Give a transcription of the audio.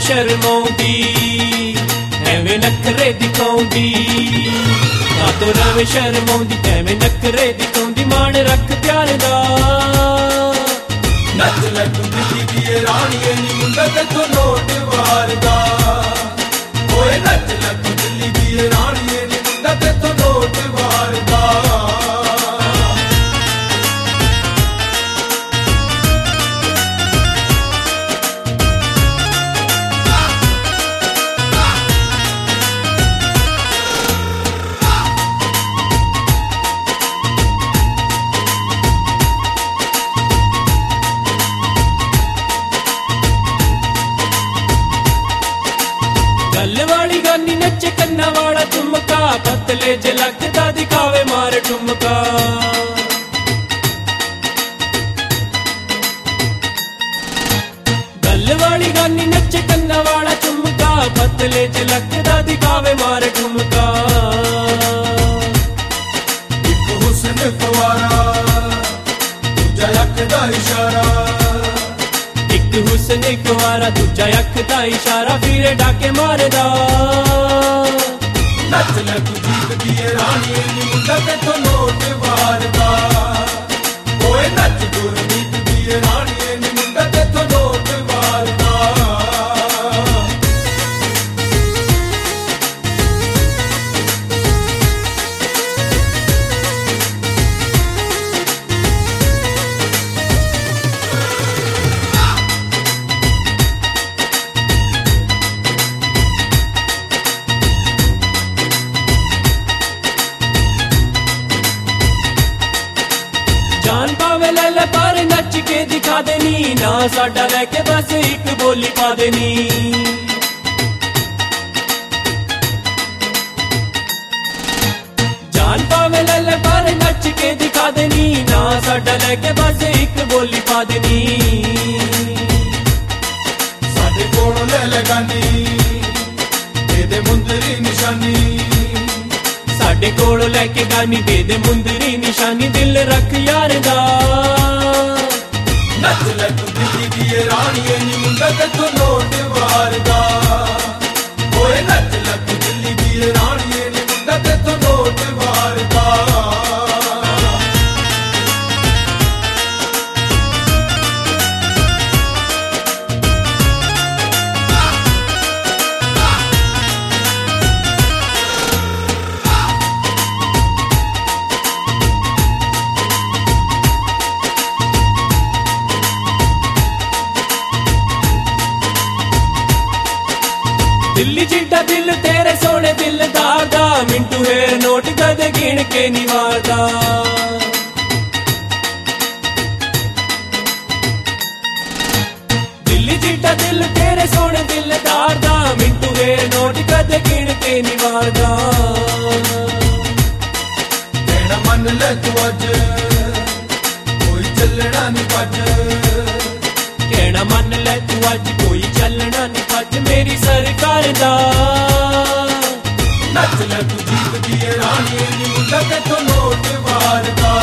शर्माउंदी एवें नखरे दिखाउंदी ना तो रवे शर्माउंदी एवें नखरे दिखाउंदी मान रख प्यार दा नच लग दिल्ली दी रानी नी मुंडा ते तो नोट वारदा ओए नच लग दिल्ली दी रानी नी मुंडा ते तो नोट वारदा गल वाली गानी नचे कन्ना वाला झुमका पतले जे लगदा दिखावे मार ठुमका गल वाली गानी नचे कन्ना वाला झुमका पतले जे लगदा दिखावे मार ठुमका एक हुस्न फवारा दूजा अख दा इशारा एक हुस्न एक वारा दूजा अख दा इशारा फिर डाके मारदा नच लग दीप दी रानी नी मुंडा ते तो नोट वारदा ओए नच गुरदीप दी रानी नी मुंडा ते तो नोट वारदा जान पावे ले पर नच के दिखा देनी ना साडा लेके बस एक बोली पा देनी जान पावे ले पर नच के दिखा देनी ना साडा लेके बस एक बोली पा देनी साडे कोल ले लगानी दे मुंदरी निशानी साडे कोल लेके गानी दे दे मुंदरी निशानी दिल रख यार दा नच लग दिल्ली दी रानी नी मुंडा ते तो नोट वारदा ओए नच लग दिल्ली दी रानी नी मुंडा ते तो नोट वारदा दिल्ली जिड्डा दिल तेरे सोने दिलदार दा मिंटू हेर नोट कदे गिण के निवारदा दिल्ली जिड्डा दिल तेरे सोने दिलदार दा मिंटू हेर नोट कदे गिण के निवारदा कहना मन ले तू अज कोई चलना नहीं भज कहना मन ले तू अज कोई चलना नहीं भज मेरी सरकार दा नच लग दीप दी रानी नी मुंडा ते तो नोट वारदा